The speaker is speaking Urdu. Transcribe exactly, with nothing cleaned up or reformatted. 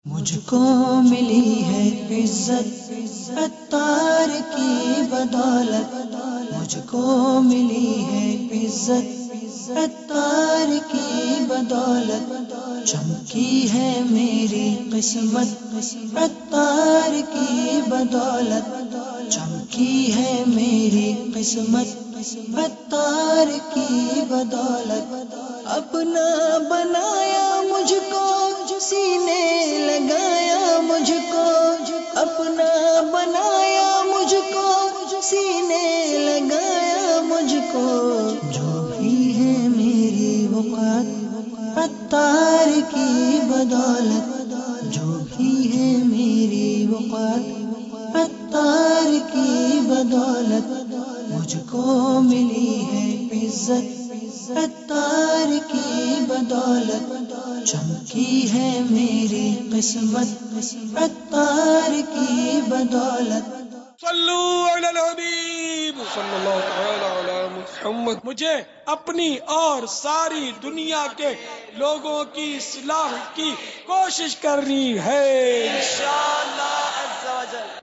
مجھ کو ملی ہے عزت عطار کی بدولت، مجھ کو ملی ہے عزت عطار کی بدولت، چمکی ہے میری قسمت عطار کی بدولت، چمکی ہے میری قسمت عطار کی بدولت، اپنا بنایا مجھ کو سینے لگایا مجھ کو، اپنا بنایا مجھ کو سینے لگایا مجھ کو، جو بھی ہے میری وقت عطار کی بدولت، جو بھی ہے میری وقت عطار کی بدولت، مجھ کو ملی ہے عزت عطار کی بدولت، چمکی ہے میری قسمت عطار کی بدولت۔ صلو علی الحبیب صلی اللہ تعالی علی محمد۔ مجھے اپنی اور ساری دنیا کے لوگوں کی اصلاح کی کوشش کرنی ہے انشاءاللہ عز و جل۔